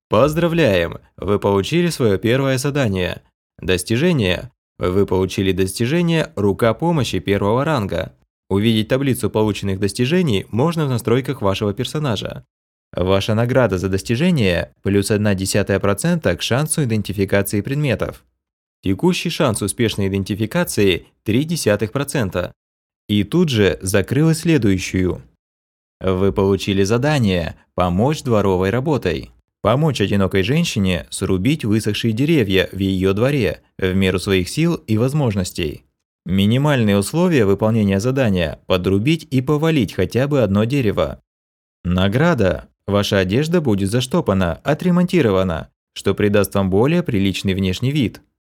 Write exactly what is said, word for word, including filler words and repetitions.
Поздравляем! Вы получили свое первое задание. Достижение. Вы получили достижение «Рука помощи» первого ранга. Увидеть таблицу полученных достижений можно в настройках вашего персонажа. Ваша награда за достижение – плюс одна десятая процента к шансу идентификации предметов. Текущий шанс успешной идентификации – три десятых процента. И тут же закрыл следующую. Вы получили задание «Помочь дворовой работой». Помочь одинокой женщине срубить высохшие деревья в ее дворе в меру своих сил и возможностей. Минимальные условия выполнения задания – подрубить и повалить хотя бы одно дерево. Награда. Ваша одежда будет заштопана, отремонтирована, что придаст вам более приличный внешний вид.